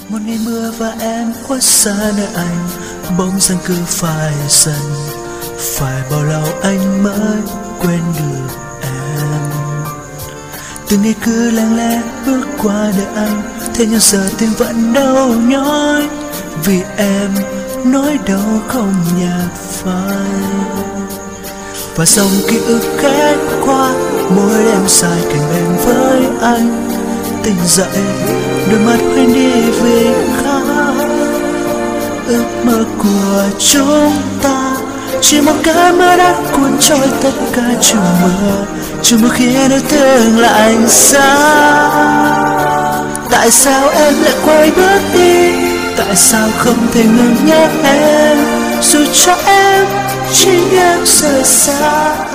Một ngày mưa và em khuất xa nơi anh, bỗng dưng cứ phải dần, phải bao lâu anh mới quên được em. Từng ngày cứ lặng lẽ bước qua đời anh, thế nhưng giờ tim vẫn đau nhói, vì em nỗi đau không nhạt phai. Và dòng ký ức ghé qua, mỗi đêm dài cạnh bên với anh. Tỉnh dậy, đôi mắt quên đi vì khát. Ước mơ của chúng ta chỉ một cơn mưa đã cuốn trôi tất cả chung mưa khiến yêu thương lạnh giá. Tại sao em lại quay bước đi? Tại sao không thể ngừng nhớ em, dù cho em chỉ em rời xa.